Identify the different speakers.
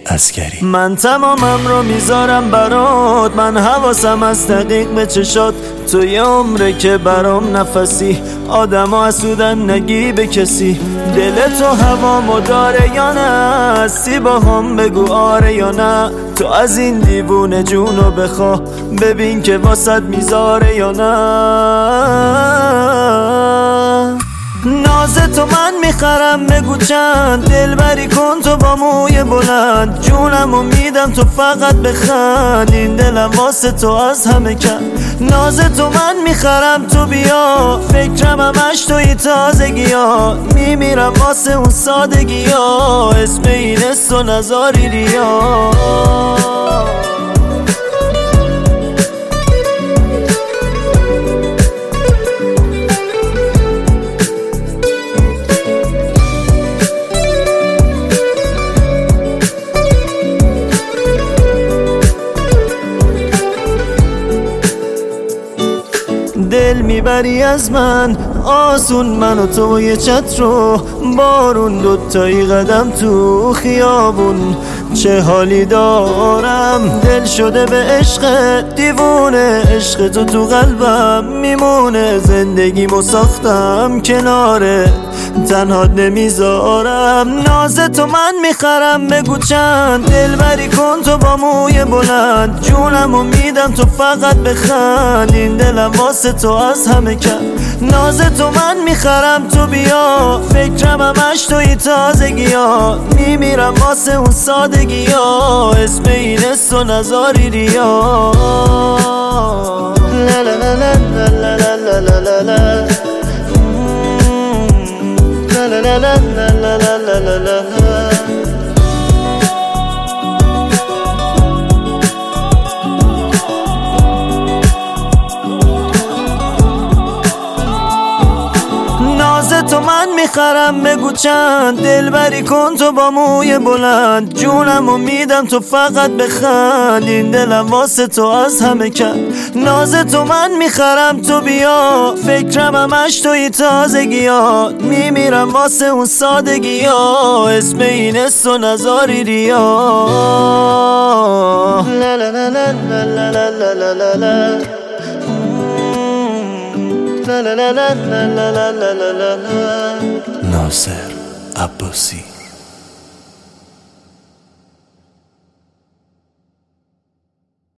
Speaker 1: عسگری.
Speaker 2: من تمامم رو میذارم برات، من حواسم از دقیق به چشات. تو یه عمره که برام نفسی، آدم ها حسودن نگی به کسی. دل تو هوامو داره یا نه؟ هستی با هم بگو آره یا نه. تو از این دیوونه جونو بخوا، ببین که واسد میذاره یا نه. ناز تو من میخرم بگو چند، دلبری کن تو با موی بلند. جونمو میدم تو فقط بخند، این دلم واسه تو از همه کن. ناز تو من میخرم تو بیا، فکرم همش توی تازگی ها. میمیرم واسه اون سادگی ها، اسم این است و نزاری ریا. دل میبری از من آسون، من و تو یه چتر و بارون، دوتایی قدم تو خیابون. چه حالی دارم، دل شده به عشق دیوونه. عشق تو قلبم میمونه، زندگیمو ساختم کناره، تنها نمیذارم. ناز تو من میخرم بگو چند، دلبری کن تو با موی بلند. جونمو میدم تو فقط بخند، این دلم واسه تو از همه کن. ناز تو من میخرم تو بیا، فکرم همش توی تازگی ها. میمیرم واسه اون سادگی ها، اسم این است و نزاری ریا. لا لا لا لا لا لا لا لا لا لا لا لا لا لا لا. ناز تو من میخرم بگو چند، دلبری کن تو با موی بلند. جونمو میدم تو فقط بخند، این دلم واسه تو از همه کن. ناز تو من میخرم تو بیا، فکرم همش توی تازگی ها. میمیرم واسه اون سادگی ها، اسم این است و نزاری ریا. لا لا لا لا لا لا لا لا لا.
Speaker 1: ناصر عباسی.